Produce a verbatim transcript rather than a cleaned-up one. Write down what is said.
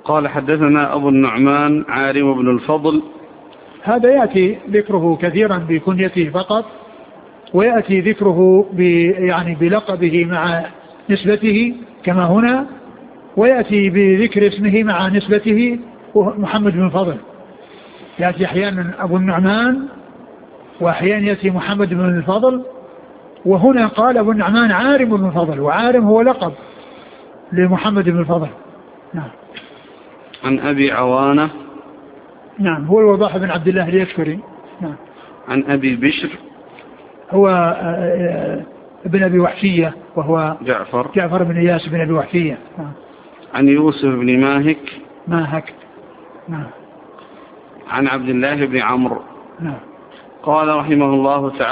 قال حدثنا أبو النعمان عارم بن الفضل. هذا يأتي ذكره كثيرا بكنيته فقط، ويأتي ذكره يعني بلقبه مع نسبته كما هنا، ويأتي بذكر اسمه مع نسبته محمد بن الفضل. يأتي أحيانا أبو النعمان وأحيانا يأتي محمد بن الفضل، وهنا قال أبو النعمان عارم بن الفضل، وعارم هو لقب لمحمد بن الفضل. نعم. عن أبي عوانة. نعم هو الوضاح بن عبد الله اليشكري. نعم. عن أبي بشر هو ابن أبي وحشية، وهو جعفر جعفر بن إياس بن أبي وحشية. نعم. عن يوسف بن ماهك ماهك. نعم. عن عبد الله بن عمرو. نعم. قال رحمه الله تعالى